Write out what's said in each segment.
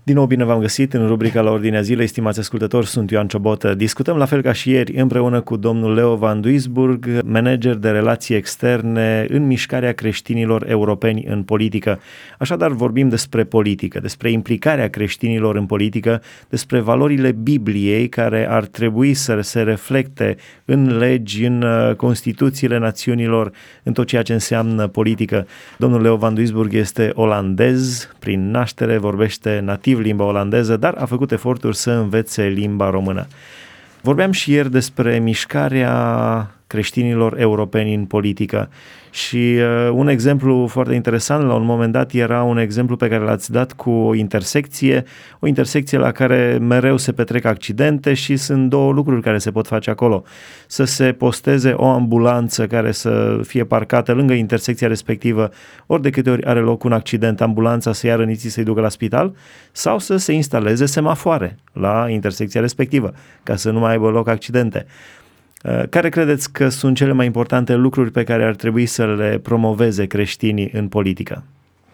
Din nou bine v-am găsit în rubrica La Ordinea Zilei, stimați ascultători, sunt Ioan Ciobotă. Discutăm la fel ca și ieri împreună cu domnul Leo Van Duisburg, manager de relații externe în Mișcarea Creștinilor Europeni în Politică. Așadar vorbim despre politică, despre implicarea creștinilor în politică, despre valorile Bibliei care ar trebui să se reflecte în legi, în Constituțiile națiunilor, în tot ceea ce înseamnă politică. Domnul Leo Van Duisburg este olandez, prin naștere vorbește nativ limba olandeză, dar a făcut eforturi să învețe limba română. Vorbeam și ieri despre mișcarea creștinilor europeni în politică și un exemplu foarte interesant la un moment dat era un exemplu pe care l-ați dat cu o intersecție la care mereu se petrec accidente și sunt două lucruri care se pot face acolo. Să se posteze o ambulanță care să fie parcată lângă intersecția respectivă, ori de câte ori are loc un accident, ambulanța să ia răniții să-i ducă la spital, sau să se instaleze semafoare la intersecția respectivă, ca să nu mai aibă loc accidente. Care credeți că sunt cele mai importante lucruri pe care ar trebui să le promoveze creștinii în politică?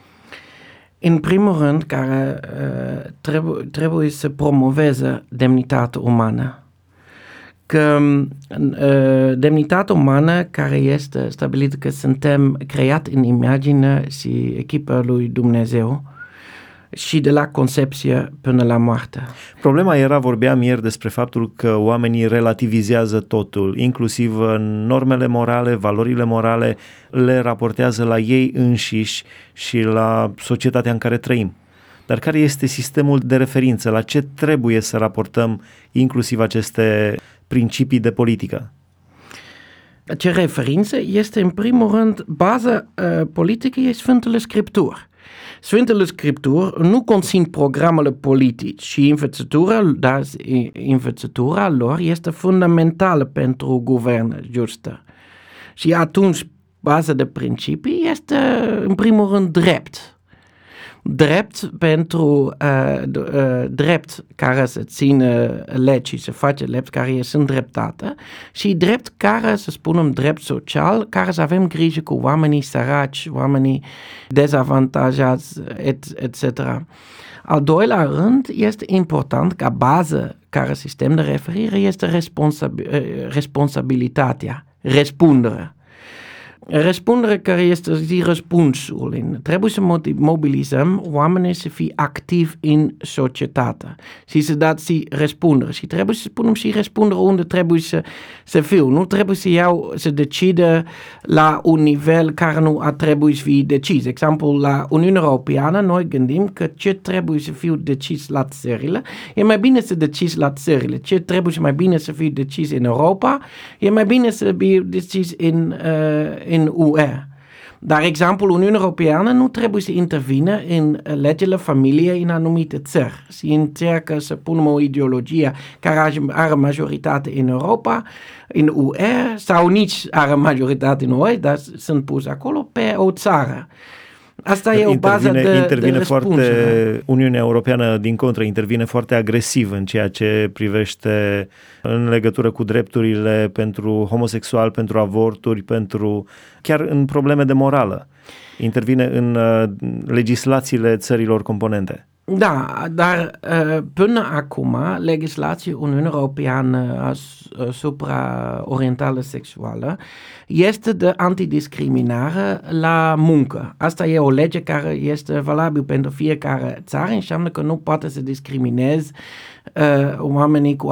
În primul rând, care trebuie să promoveze demnitatea umană. Că demnitatea umană care este stabilită că suntem creați în imagine și echipa lui Dumnezeu și de la concepție până la moarte. Problema era, vorbeam ieri despre faptul că oamenii relativizează totul, inclusiv normele morale, valorile morale, le raportează la ei înșiși și la societatea în care trăim. Dar care este sistemul de referință? La ce trebuie să raportăm inclusiv aceste principii de politică? Ce referință este, în primul rând, baza politică e Sfintele Scripturi. Sfintele Scripturi nu conțin programele politici și învățătura lor este fundamentală pentru guvernă justă. Și atunci baza de principii este în primul rând drept. Drept pentru drept care să țină legi, să face legi care sunt dreptate și drept care, să spunem, drept social, care să avem grijă cu oamenii săraci, oamenii dezavantajați, etc. Al doilea rând, este important ca bază care sistem de referire este responsabilitatea, răspunderea. Răspunderea care este răspunsul. Trebuie să mobilizăm oamenii să fie activi în societate și să dați și răspundere. Și trebuie să spunem și răspundere unde trebuie să fiu. Nu trebuie să decide la un nivel care nu ar trebui să fie decis. De exemplu, la Uniunea Europeană noi gândim că ce trebuie să fie decis la țările, e mai bine să decis la țările. Ce trebuie mai bine să fie decis în Europa, e mai bine să fie decis în UE. Dar, exemplu, Uniunea Europeană nu trebuie să intervină în legile familiei în anumite țări. Se încercă să punem o ideologie care are majoritate în Europa, în UE, sau nici are majoritate în UE, dar sunt puse acolo pe o țară. Asta e o bază de foarte, Uniunea Europeană, din contră, intervine foarte agresiv în ceea ce privește în legătură cu drepturile pentru homosexual, pentru avorturi, chiar în probleme de morală. Intervine în legislațiile țărilor componente. Da, dar până acum legislația Uniunii Europeană asupra orientală sexuală este de antidiscriminare la muncă. Asta e o lege care este valabilă pentru fiecare țară, înseamnă că nu poate să discrimineze oamenii cu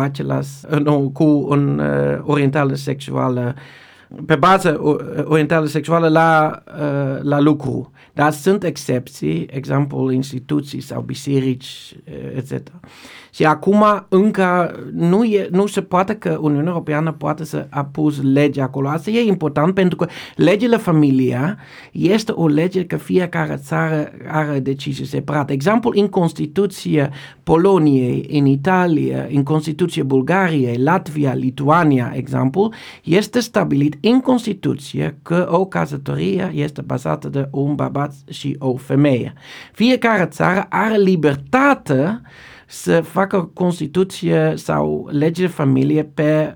orientală sexuală pe bază orientală sexuală la lucru. Dar sunt excepții, exemplu instituții sau biserici, etc. Și acum încă nu se poate că Uniunea Europeană poate să apus legea acolo. Asta e important pentru că legile familia este o lege că fiecare țară are decizie separată. Exemplu, în Constituție Poloniei, în Italia, în Constituție Bulgariei, Latvia, Lituania, exemplu, este stabilit în Constituție că o căsătorie este bazată de un bărbat și o femeie. Fiecare țară are libertate să facă o Constituție sau lege de familie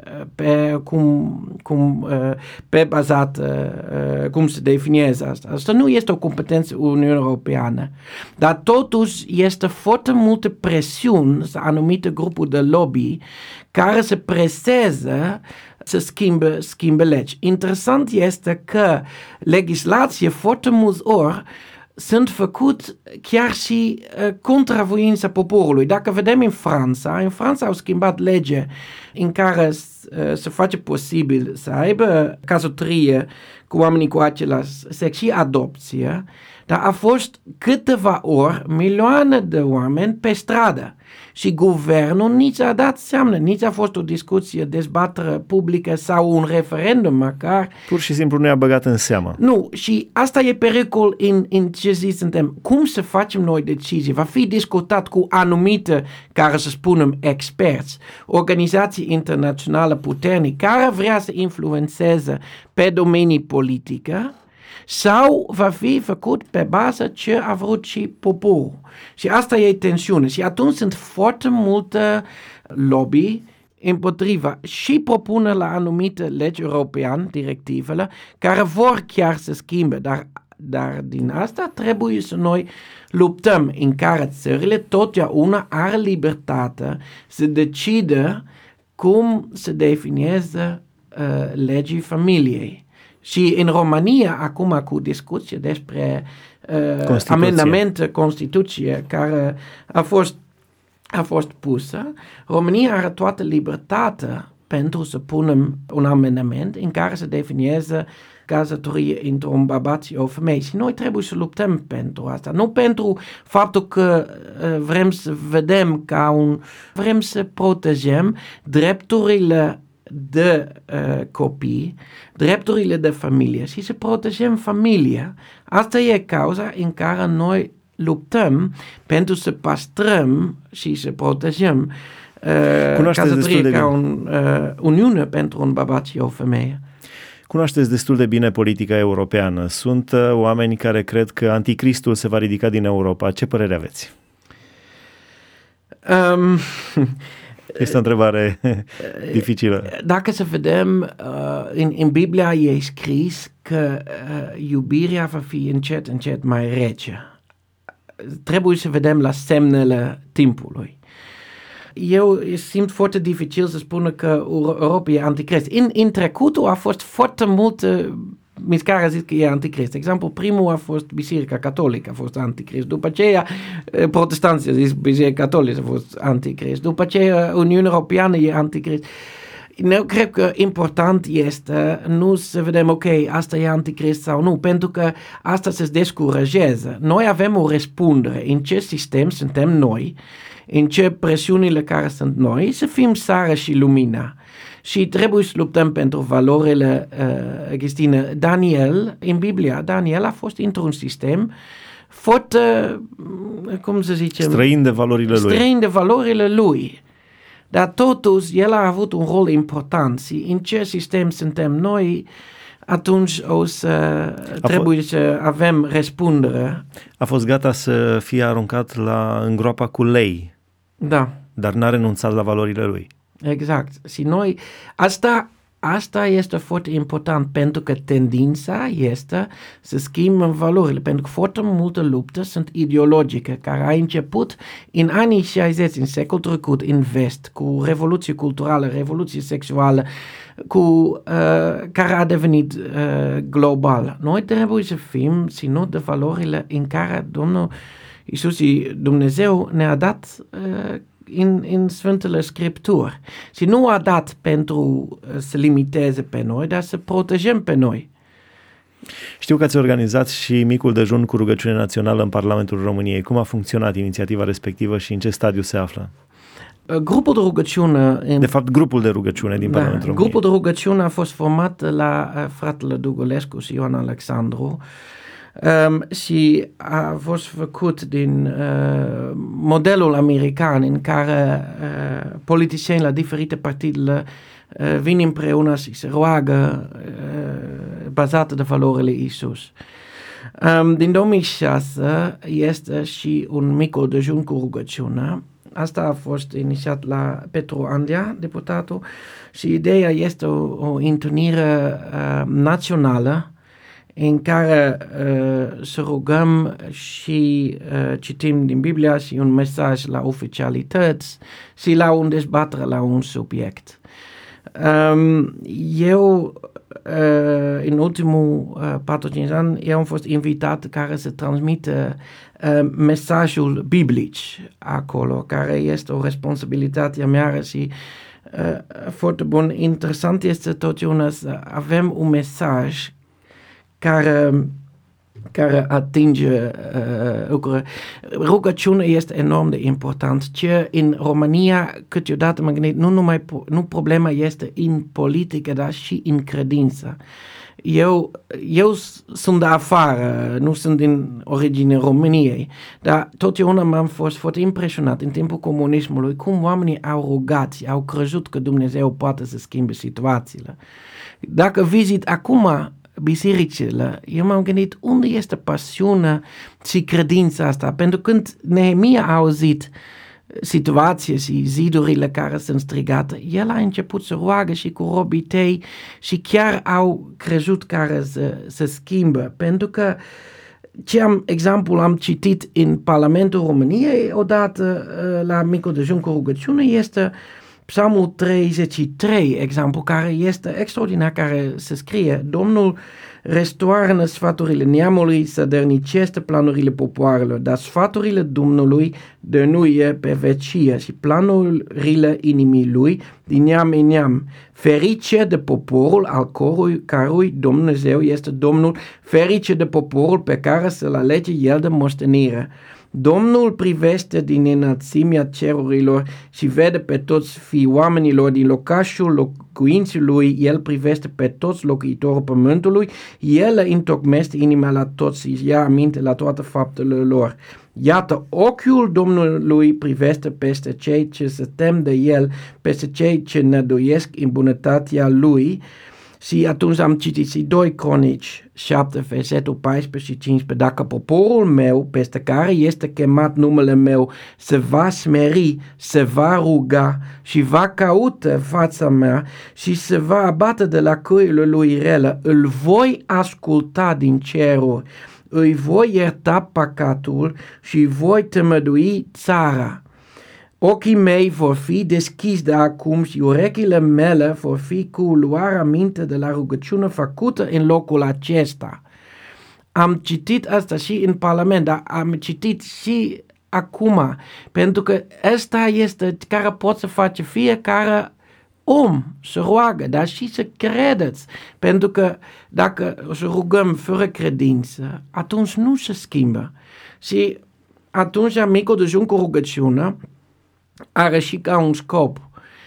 pe bazat cum se definieze asta. Asta nu este o competență Uniunii Europeană, dar totuși este foarte multă presiune să anumite grupuri de lobby care se presează să schimbe legi. Interesant este că legislație foarte mulți ori sunt făcut chiar și contra voința poporului. Dacă vedem în Franța au schimbat lege în care se face posibil să aibă căsătorie cu oamenii cu același sex și adopție, dar a fost câteva ori milioane de oameni pe stradă și guvernul nici a dat seamnă, nici a fost o discuție, dezbatere publică sau un referendum măcar. Pur și simplu nu i-a băgat în seamă. Nu, și asta e pericol în ce zi suntem. Cum să facem noi decizii? Va fi discutat cu anumite, care să spunem, experți, organizații internaționale puternice, care vrea să influențeze pe domenii politică, sau va fi făcut pe bază ce a vrut și poporul. Și asta e tensiune. Și atunci sunt foarte multe lobby împotriva și propune la anumite legi europeane, directivele, care vor chiar să schimbe, dar din asta trebuie să noi luptăm în care țările totdeauna are libertate să decide cum se definieze legii familiei. Și în România, acum cu discuție despre amendament Constituție care a fost pusă, România are toată libertatea pentru să punem un amendament în care se definieze căsătorie între un bărbat și o femeie. Și noi trebuie să luptăm pentru asta. Nu pentru faptul că vrem să vedem vrem să protejăm drepturile de copii, drepturile de familie și să protejăm familia. Asta e cauza în care noi luptăm pentru să păstrăm și să protejăm căsătorie ca uniune pentru un bărbat și o femeie. Cunoașteți destul de bine politica europeană. Sunt oameni care cred că anticristul se va ridica din Europa. Ce părere aveți? Este o întrebare dificilă. Dacă să vedem, în Biblia e scris că iubirea va fi încet mai rece. Trebuie să vedem la semnele timpului. Eu simt foarte dificil să spun că Europa e anticrist. În trecutul a fost foarte multă mișcare zis că e anticrist. De exemplu, primul a fost Biserica Catolică, a fost anticrist. După aceea, protestanții a zis Biserica Catolică a fost anticrist. După aceea, Uniunea Europeană e anticrist. Eu cred că important este nu să vedem, ok, asta e anticrist sau nu, pentru că asta se descurajează. Noi avem o răspundere în ce sistem suntem noi, în ce presiunile care sunt noi, să fim sare și lumina. Și trebuie să luptăm pentru valorile Christine. Daniel, în Biblia, Daniel a fost într-un sistem foarte, cum să zicem, străin de valorile lui. Dar totuși, el a avut un rol important și în ce sistem suntem noi, atunci trebuie să avem răspundere. A fost gata să fie aruncat în groapa cu lei. Da. Dar n-a renunțat la valorile lui. Exact. Și noi, asta este foarte important, pentru că tendința este să schimbăm valorile, pentru că foarte multe lupte sunt ideologice, care a început în anii 60, în secolul trecut, în vest, cu revoluție culturală, revoluție sexuală, care a devenit global. Noi trebuie să fim ținut de valorile în care Domnul Iisus și Dumnezeu ne-a dat în Sfântele Scripturi. Și nu a dat pentru să limiteze pe noi, dar să protejăm pe noi. Știu că ați organizat și micul dejun cu rugăciune națională în Parlamentul României. Cum a funcționat inițiativa respectivă și în ce stadiu se află? Grupul de rugăciune... De fapt, grupul de rugăciune din Parlamentul României. Grupul de rugăciune a fost format la fratele Dugulescu și Ioan Alexandru și a fost făcut din modelul american în care politicieni la diferite partide vin împreună și se roagă bazate de valorile Iisus. Din 2006 este și un micul dejun cu rugăciune Asta a fost inițiat la Petru Andea, deputatul, și ideea este o întâlnire națională în care să rugăm și citim din Biblia și un mesaj la oficialități și la un dezbatere la un subiect. Eu, în ultimul 4-5 ani, eu am fost invitat care să transmită mesajul biblic acolo, care este o responsabilitate a mea și foarte bun. Interesant este totdeauna să avem un mesaj care atinge lucruri. Rugăciunea este enorm de important. Ce în România, câteodată mă gândesc, nu problema este în politică, dar și în credință. Eu sunt de afară, nu sunt din origine României, dar totdeauna m-am fost foarte impresionat în timpul comunismului cum oamenii au rugat, au crezut că Dumnezeu poate să schimbe situațiile. Dacă vizit acum bisericile, eu m-am gândit unde este pasiunea și credința asta, pentru când Nehemia a auzit situație și zidurile care sunt strigate, el a început să roagă și cu robii tăi și chiar au crezut care să schimbă, pentru că exemplul am citit în Parlamentul României odată la micul dejun cu rugăciune este Psalmul 33, exemplu care este extraordinar, care se scrie: Domnul restoară sfaturile neamului, să dărnicește planurile popoarelor, dar sfaturile Domnului dănuie pe vecie și planurile inimii lui din neam în neam. Ferice de poporul al cărui Dumnezeu este Domnul, ferice de poporul pe care să-l alege el de moștenire. Domnul privește din înălțimea cerurilor și vede pe toți fii oamenilor din locașul locuinței lui, el privește pe toți locuitorii pământului, el întocmește inima la toți și ia aminte la toate faptele lor. Iată, ochiul Domnului privește peste cei ce se tem de el, peste cei ce năduiesc în bunătatea lui. Și atunci am citit și 2 Cronici 7, versetul 14 și 15. Dacă poporul meu, peste care este chemat numele meu, se va smeri, se va ruga și va caută fața mea și se va abate de la căile lui rele, îl voi asculta din ceruri, îi voi ierta păcatul și voi tămădui țara. Ochii mei vor fi deschiși de acum și urechile mele vor fi cu luarea aminte de la rugăciune făcută în locul acesta. Am citit asta și în Parlament, dar am citit și acum, pentru că asta este care pot să face fiecare om, să roagă, dar și să credeți, pentru că dacă să rugăm fără credință, atunci nu se schimbă. Și atunci micul dejun cu rugăciune are și ca un scop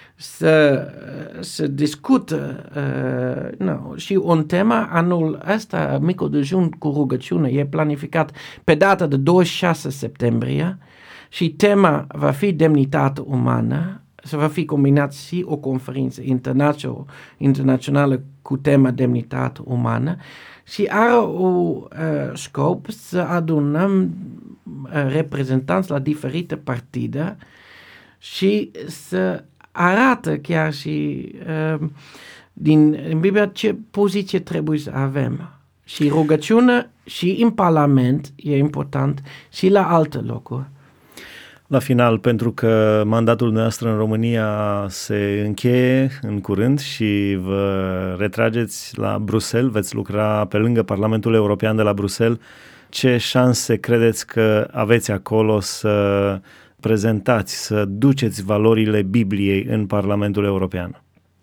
să discută și un tema. Anul ăsta micul dejun cu rugăciune e planificat pe data de 26 septembrie și tema va fi demnitate umană. Se va fi combinat și o conferință internațională cu tema demnitate umană și are o scop să adunăm reprezentanți la diferite partide și să arată chiar și din Biblia ce poziție trebuie să avem. Și rugăciune și în Parlament e important și la alte locuri. La final, pentru că mandatul nostru în România se încheie în curând și vă retrageți la Bruxelles, veți lucra pe lângă Parlamentul European de la Bruxelles, ce șanse credeți că aveți acolo să prezentați, să duceți valorile Bibliei în Parlamentul European?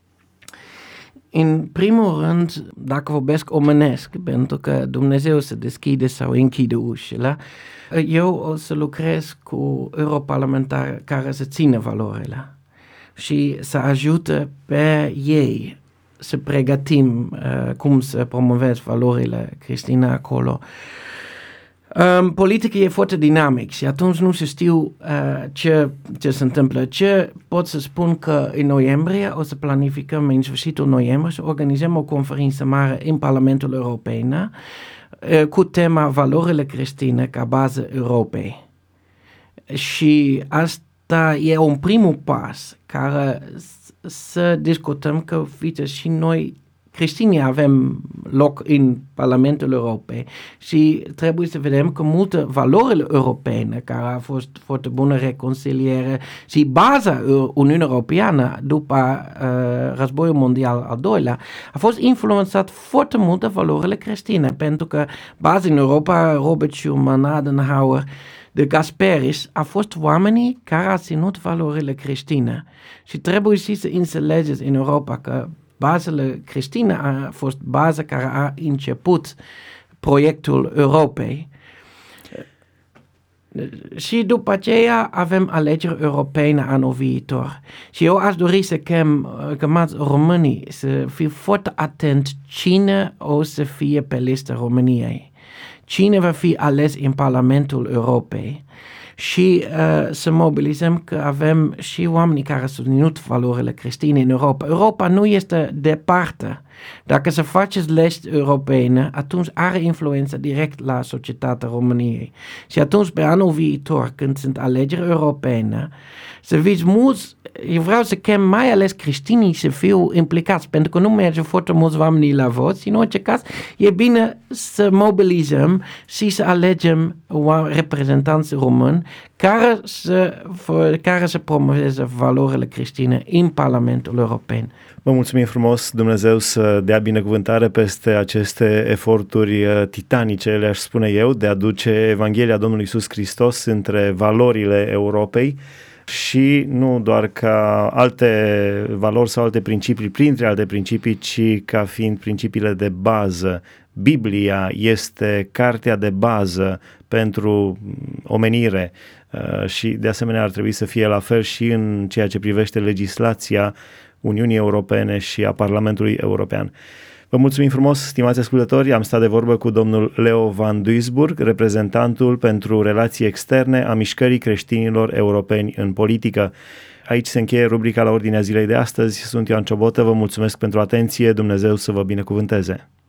În primul rând, dacă vorbesc omenesc, pentru că Dumnezeu se deschide sau închide ușile, eu o să lucrez cu europarlamentari care să țină valorile și să ajute pe ei să pregătim cum să promovezi valorile creștine acolo. Politica e foarte dinamic și atunci nu se știu ce se întâmplă. Ce pot să spun că în noiembrie o să planificăm în sfârșitul noiembrie să organizăm o conferință mare în Parlamentul European cu tema valorile creștine ca bază Europei. Și asta asta e un primul pas care să discutăm că, uite, și noi creștinii avem loc în Parlamentul Europei și trebuie să vedem că multe valorile europene, care a fost foarte bună reconciliere și baza Uniunii Europeană după războiul mondial al doilea, a fost influențat foarte mult de valorile creștine, pentru că baza în Europa, Robert Schuman, Adenauer, de Gasperis, a fost oamenii care au ținut valorile creștine. Și trebuie și să înțelegeți în Europa că bazele creștine a fost baza care a început proiectul Europei. Și după aceea avem alegeri europene anul viitor. Și eu aș dori să chemați românii să fie foarte atent cine o să fie pe lista României. Cine va fi ales în Parlamentul Europei și să mobilizăm că avem și oamenii care susținut valorile creștine în Europa. Europa nu este departe. Dacă să faceți legi europene, atunci are influență direct la societatea României. Și atunci, pe anul viitor, când sunt alegeri europene, să fiți mulți, eu vreau să chem mai ales creștinii să fiu implicați, pentru că nu merge foarte mulți oameni la vot și în orice caz e bine să mobilizăm și să alegem reprezentanți români care să promoveze valorile creștine în Parlamentul European. Vă mulțumim frumos, Dumnezeu să dea binecuvântare peste aceste eforturi titanice, le-aș spune eu, de a duce Evanghelia Domnului Iisus Hristos între valorile Europei și nu doar ca alte valori sau alte principii, printre alte principii, ci ca fiind principiile de bază. Biblia este cartea de bază pentru omenire și de asemenea ar trebui să fie la fel și în ceea ce privește legislația Uniunii Europene și a Parlamentului European. Vă mulțumim frumos, stimați ascultători, am stat de vorbă cu domnul Leo Van Duisburg, reprezentantul pentru relații externe a Mișcării Creștinilor Europeni în Politică. Aici se încheie rubrica La Ordinea Zilei de astăzi. Sunt Ioan Ciobotă, vă mulțumesc pentru atenție, Dumnezeu să vă binecuvânteze.